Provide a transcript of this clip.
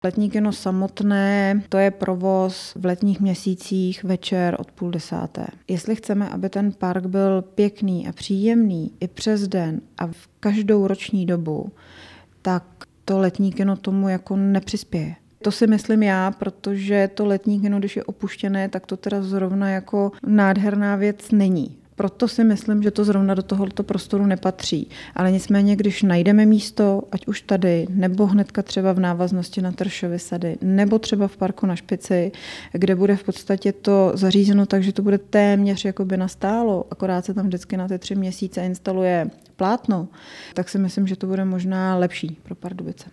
Letní kino samotné, to je provoz v letních měsících večer od 9:30. Jestli chceme, aby ten park byl pěkný a příjemný i přes den a v každou roční dobu, tak to letní kino tomu jako nepřispěje. To si myslím já, protože to letní kino, když je opuštěné, tak to teda zrovna jako nádherná věc není. Proto si myslím, že to zrovna do tohoto prostoru nepatří. Ale nicméně, když najdeme místo, ať už tady, nebo hnedka třeba v návaznosti na Tršovy sady, nebo třeba v parku na Špici, kde bude v podstatě to zařízeno tak, že to bude téměř jakoby nastálo, akorát se tam vždycky na ty 3 měsíce instaluje plátno, tak si myslím, že to bude možná lepší pro Pardubice.